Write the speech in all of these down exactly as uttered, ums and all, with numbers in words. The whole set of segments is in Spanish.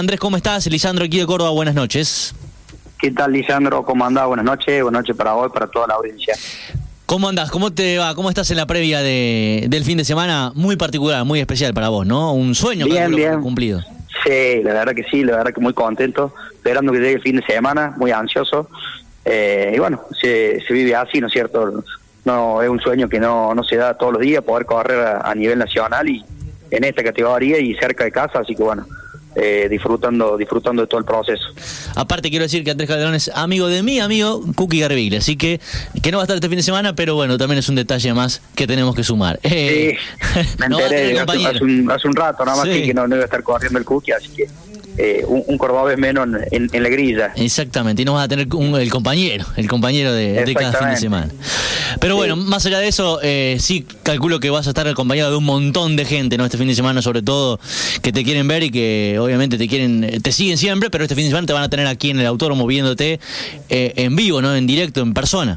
Andrés, ¿cómo estás? Lisandro aquí de Córdoba, buenas noches. ¿Qué tal, Lisandro? ¿Cómo andás? Buenas noches, buenas noches para vos y para toda la audiencia. ¿Cómo andás? ¿Cómo te va? ¿Cómo estás en la previa de, del fin de semana? Muy particular, muy especial para vos, ¿no? Un sueño bien, bien. cumplido. Sí, la verdad que sí, la verdad que muy contento, esperando que llegue el fin de semana, muy ansioso. Eh, y bueno, se, se vive así, ¿no es cierto? No es un sueño que no, no se da todos los días, poder correr a, a nivel nacional y en esta categoría y cerca de casa, así que bueno, eh, disfrutando disfrutando de todo el proceso. Aparte quiero decir que Andrés Calderón es amigo de mi amigo Cookie Garbiglia, así que que no va a estar este fin de semana, pero bueno, también es un detalle más que tenemos que sumar. Eh, sí, me no enteré hace, hace, un, hace un rato, nada más sí. que, que no, no iba a estar corriendo el Cookie, así que Eh, un, un cordobés menos en, en, en la grilla. Exactamente, y no vas a tener un, el compañero, el compañero de, de cada fin de semana. Pero sí. Bueno, más allá de eso, eh, sí calculo que vas a estar acompañado de un montón de gente, ¿no? Este fin de semana, sobre todo, que te quieren ver y que obviamente te quieren, te siguen siempre, pero este fin de semana te van a tener aquí en el autódromo viéndote eh, en vivo, ¿no? En directo, en persona.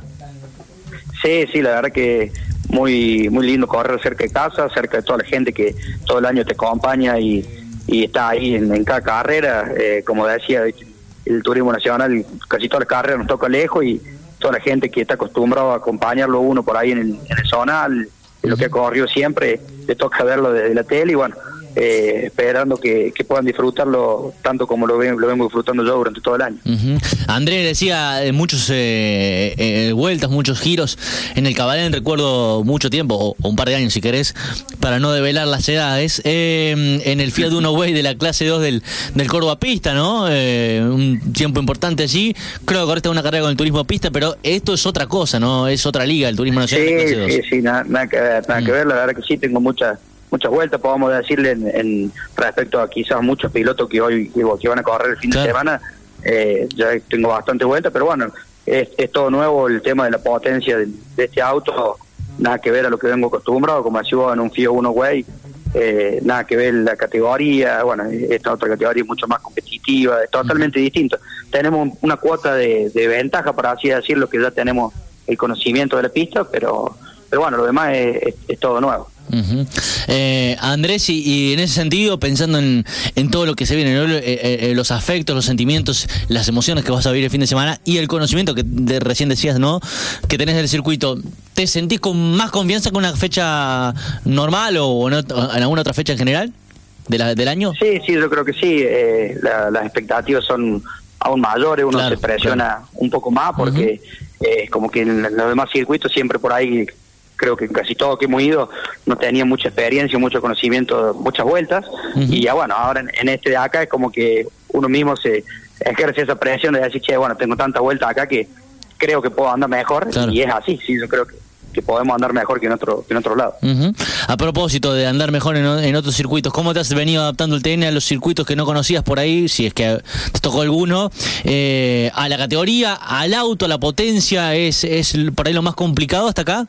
Sí, sí, la verdad que muy, muy lindo correr cerca de casa, cerca de toda la gente que todo el año te acompaña y y está ahí en, en cada carrera, eh, como decía, el turismo nacional, casi todas las carreras nos toca lejos y toda la gente que está acostumbrado a acompañarlo uno por ahí en el, en el zonal, en lo que ha corrido siempre, le toca verlo desde la tele y bueno, eh, esperando que, que puedan disfrutarlo tanto como lo, ven, lo vengo disfrutando yo durante todo el año. Uh-huh. Andrés decía eh, muchos eh, eh, vueltas, muchos giros en el Cabalén, recuerdo mucho tiempo, o, o un par de años si querés, para no develar las edades, eh, en el Fiat Uno Way de la clase dos del, del Córdoba Pista, ¿no? Eh, un tiempo importante allí, creo que corriste una carrera con el turismo pista, pero esto es otra cosa, ¿no? Es otra liga, el turismo nacional sí, de clase dos. Sí, sí, nada, nada que ver, nada mm. que ver, la verdad que sí, tengo muchas muchas vueltas, podemos decirle en, en respecto a quizás muchos pilotos que hoy que van a correr el fin claro. de semana, eh, ya tengo bastante vueltas, pero bueno, es, es todo nuevo el tema de la potencia de, de este auto, nada que ver a lo que vengo acostumbrado, como decía en un Fiat Uno Way, eh, nada que ver la categoría, bueno, esta otra categoría es mucho más competitiva, es totalmente uh-huh. distinto. Tenemos una cuota de, de ventaja, para así decirlo, que ya tenemos el conocimiento de la pista, pero, pero bueno, lo demás es, es, es todo nuevo. Uh-huh. eh, Andrés, y, y en ese sentido, pensando en, en todo lo que se viene, ¿no? eh, eh, los afectos, los sentimientos, las emociones que vas a vivir el fin de semana y el conocimiento que de, recién decías, ¿no? Que tenés del circuito, ¿te sentís con más confianza con una fecha normal o en, en alguna otra fecha en general de la, del año? Sí, sí, yo creo que sí. Eh, la, las expectativas son aún mayores, uno claro, se presiona claro. un poco más porque uh-huh. eh, como que en los demás circuitos siempre por ahí, creo que casi todo que hemos ido no tenía mucha experiencia, mucho conocimiento, muchas vueltas, uh-huh. y ya bueno, ahora en, en este de acá es como que uno mismo se ejerce esa presión de decir, che, bueno, tengo tantas vueltas acá que creo que puedo andar mejor, claro. y es así, sí, yo creo que, que podemos andar mejor que en otro que en otro lado. Uh-huh. A propósito de andar mejor en, en otros circuitos, ¿cómo te has venido adaptando el T N a los circuitos que no conocías por ahí, si es que te tocó alguno, eh, a la categoría, al auto, a la potencia, es, es por ahí lo más complicado hasta acá?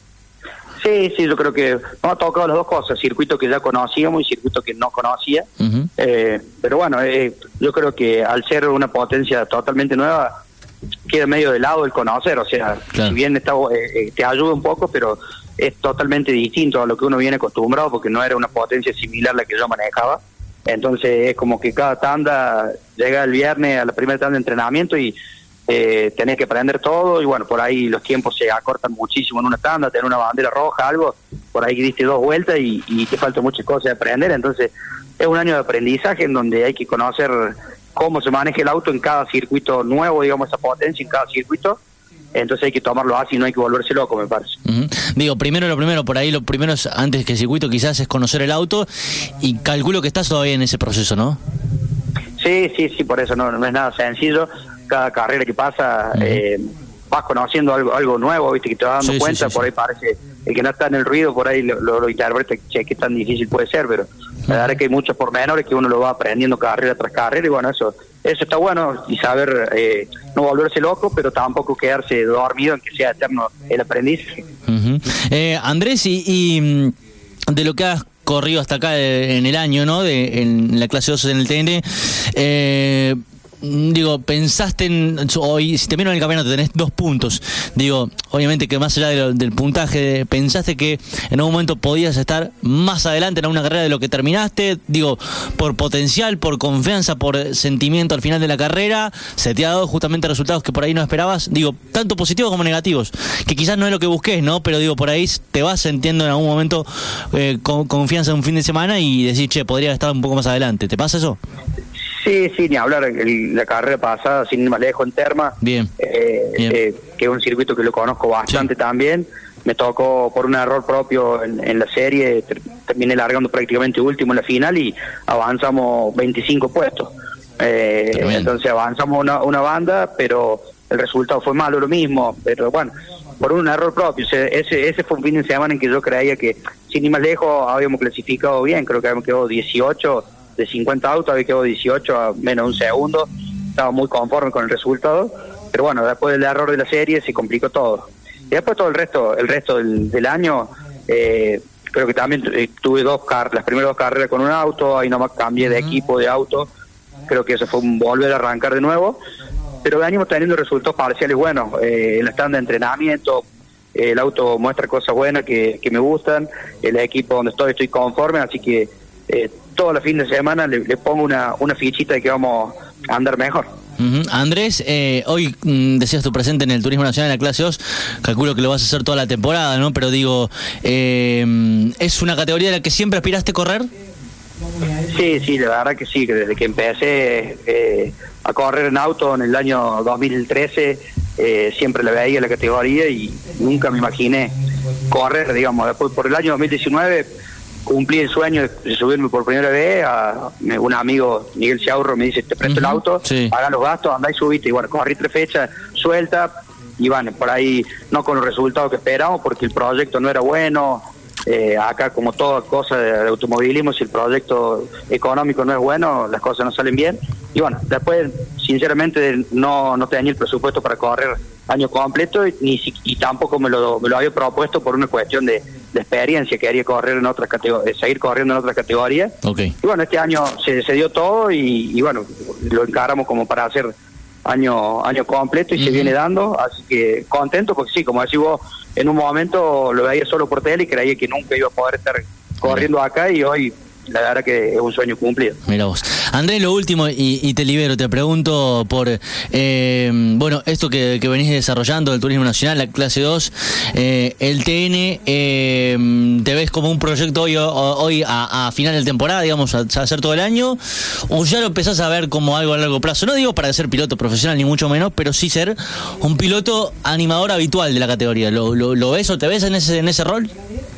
Sí, sí, yo creo que nos ha tocado las dos cosas, circuito que ya conocíamos y circuito que no conocía, uh-huh. eh, pero bueno, eh, yo creo que al ser una potencia totalmente nueva, queda medio de lado el conocer, o sea, claro. si bien está, eh, te ayuda un poco, pero es totalmente distinto a lo que uno viene acostumbrado, porque no era una potencia similar a la que yo manejaba, entonces es como que cada tanda, llega el viernes a la primera tanda de entrenamiento y Eh, tenés que aprender todo y bueno, por ahí los tiempos se acortan muchísimo en una tanda, tener una bandera roja, algo, por ahí diste dos vueltas y, y te faltan muchas cosas de aprender, entonces es un año de aprendizaje en donde hay que conocer cómo se maneja el auto en cada circuito nuevo, digamos, esa potencia en cada circuito, entonces hay que tomarlo así, no hay que volverse loco, me parece. Uh-huh. Digo, primero lo primero, por ahí lo primero es, antes que el circuito quizás es conocer el auto y calculo que estás todavía en ese proceso, ¿no? Sí, sí, sí, por eso no, no es nada sencillo. Cada carrera que pasa uh-huh. eh, vas conociendo algo algo nuevo, viste, que te vas dando sí, cuenta, sí, sí, por ahí sí. parece, el que no está en el ruido, por ahí lo, lo, lo interpreta, che, que tan difícil puede ser, pero uh-huh. la verdad es que hay muchos pormenores que uno lo va aprendiendo carrera tras carrera, y bueno, eso eso está bueno, y saber eh, no volverse loco, pero tampoco quedarse dormido en que sea eterno el aprendizaje. Uh-huh. eh, Andrés, y, y de lo que has corrido hasta acá en el año, ¿no? De, en la clase dos en el T N, eh, digo, pensaste en hoy, si te miro en el campeonato tenés dos puntos, digo, obviamente que más allá de lo, del puntaje, pensaste que en algún momento podías estar más adelante en una carrera de lo que terminaste, digo, por potencial, por confianza, por sentimiento al final de la carrera, se te ha dado justamente resultados que por ahí no esperabas, digo, tanto positivos como negativos, que quizás no es lo que busques, ¿no? Pero digo, por ahí te vas sintiendo en algún momento eh, con confianza en un fin de semana y decís, che, podría estar un poco más adelante, ¿te pasa eso? Sí, sí, ni hablar, el, la carrera pasada, sin ir más lejos, en Terma, bien, eh, bien. Eh, que es un circuito que lo conozco bastante, sí. También, me tocó por un error propio en, en la serie, ter, terminé largando prácticamente último en la final y avanzamos veinticinco puestos, eh, entonces avanzamos una, una banda, pero el resultado fue malo, lo mismo, pero bueno, por un error propio, ese, ese fue un fin de semana en que yo creía que, sin ir más lejos, habíamos clasificado bien, creo que habíamos quedado dieciocho de cincuenta autos, había quedado dieciocho a menos de un segundo, estaba muy conforme con el resultado, pero bueno, después del error de la serie se complicó todo. Y después todo el resto, el resto del, del año, eh, creo que también eh, tuve dos car las primeras dos carreras con un auto, ahí nomás cambié de equipo, de auto, creo que eso fue un volver a arrancar de nuevo, pero venimos teniendo resultados parciales buenos, eh, en la stand de entrenamiento, eh, el auto muestra cosas buenas que, que me gustan, el equipo donde estoy estoy conforme, así que eh, todos los fines de semana le, le pongo una, una fichita de que vamos a andar mejor. Uh-huh. Andrés, eh, hoy mm, decías tu presente en el Turismo Nacional en la clase dos, calculo que lo vas a hacer toda la temporada, ¿no? Pero digo, eh, ¿es una categoría de la que siempre aspiraste a correr? Sí, sí, la verdad que sí, que desde que empecé eh, a correr en auto en el año dos mil trece, eh, siempre la veía la categoría y nunca me imaginé correr, digamos. Después, por el año dos mil diecinueve, cumplí el sueño de subirme por primera vez. A, un amigo, Miguel Ciaurro, me dice, te presto uh-huh, el auto, sí. Hagan los gastos, andá y subiste. Y bueno, corrí tres fechas, suelta, y bueno, por ahí no con los resultados que esperamos, porque el proyecto no era bueno. Eh, acá, como toda cosa de, de automovilismo, si el proyecto económico no es bueno, las cosas no salen bien. Y bueno, después, sinceramente, no, no tenía el presupuesto para correr año completo y, ni, y tampoco me lo, me lo había propuesto por una cuestión de, de experiencia, quería correr en otra categoría, seguir corriendo en otra categoría. Okay. Y bueno, este año se, se dio todo y, y bueno, lo encaramos como para hacer año año completo y uh-huh. Se viene dando, así que contento porque sí, como decís vos, en un momento lo veía solo por tele y creía que nunca iba a poder estar corriendo acá y hoy la verdad que es un sueño cumplido. Mira vos. Andrés, lo último, y, y te libero, te pregunto por, eh, bueno, esto que, que venís desarrollando del Turismo Nacional, la clase dos, eh, el T N, eh, ¿te ves como un proyecto hoy, hoy a, a final de temporada, digamos, a, a hacer todo el año? ¿O ya lo empezás a ver como algo a largo plazo? No digo para ser piloto profesional, ni mucho menos, pero sí ser un piloto animador habitual de la categoría. ¿Lo, lo, lo ves o te ves en ese, en ese rol?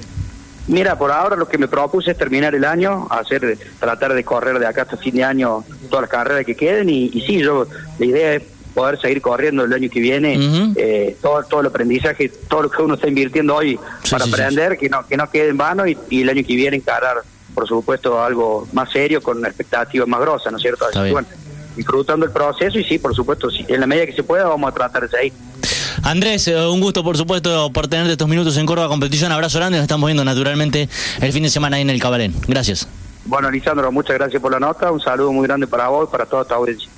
Mira, por ahora lo que me propuse es terminar el año, hacer, tratar de correr de acá hasta fin de año todas las carreras que queden y, y sí, yo la idea es poder seguir corriendo el año que viene, uh-huh. eh, todo todo el aprendizaje, todo lo que uno está invirtiendo hoy sí, para sí, aprender, sí. que no que no quede en vano y, y el año que viene encarar, por supuesto, algo más serio con una expectativa más grosa, ¿no es cierto? Así que, bueno, disfrutando el proceso y sí, por supuesto, sí, en la medida que se pueda vamos a tratar de seguir. Andrés, un gusto por supuesto por tenerte estos minutos en Córdoba Competición, abrazo grande, nos estamos viendo naturalmente el fin de semana ahí en el Cabalén. Gracias. Bueno, Lisandro, muchas gracias por la nota, un saludo muy grande para vos y para toda tu audiencia.